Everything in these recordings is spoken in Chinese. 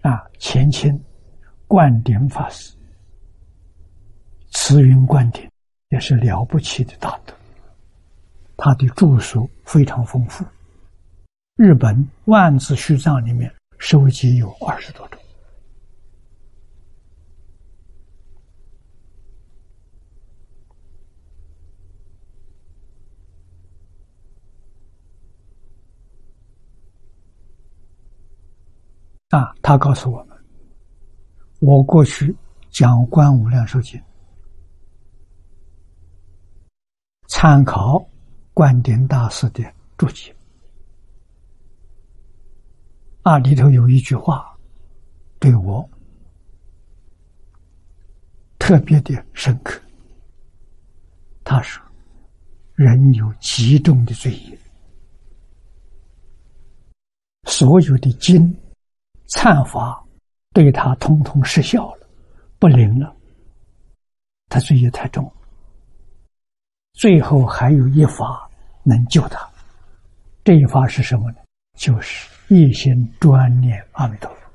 前清灌顶法师，慈云灌顶也是了不起的大德，他的著述非常丰富。日本万字须藏里面收集有20多种。他告诉我们，我过去讲观无量寿经，参考灌顶大师的注解，里头有一句话对我特别的深刻。他说：“人有极重的罪业，所有的经忏法对他通通失效了，不灵了，他罪业太重了。最后还有一法能救他，这一法是什么呢？就是一心专念阿弥陀佛。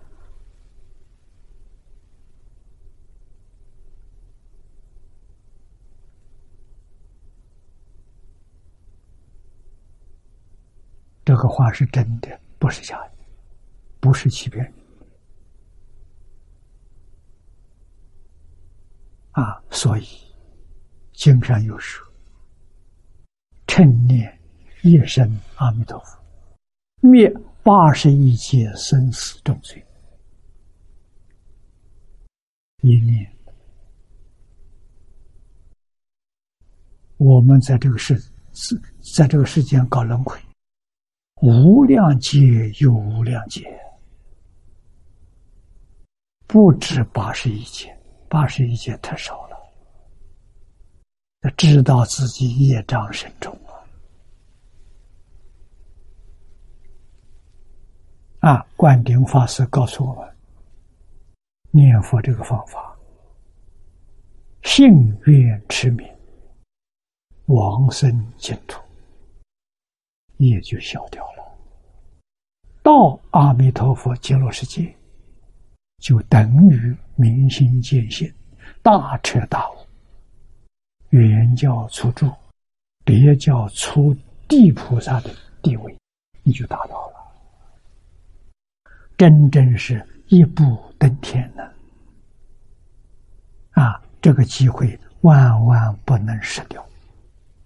这个话是真的，不是假的，不是欺骗人。所以经上有说，称念一声阿弥陀佛，灭81劫生死重罪。一念，我们在这个世间搞轮回，无量劫又无量劫，不止81劫，81劫太少了。要知道自己业障深重灌顶法师告诉我们，念佛这个方法，信愿持名，往生净土，业就消掉了。到阿弥陀佛极乐世界，就等于明心见性，大彻大悟，原教出住，别教出地菩萨的地位，你就达到了。真正是一步登天呢！这个机会万万不能失掉。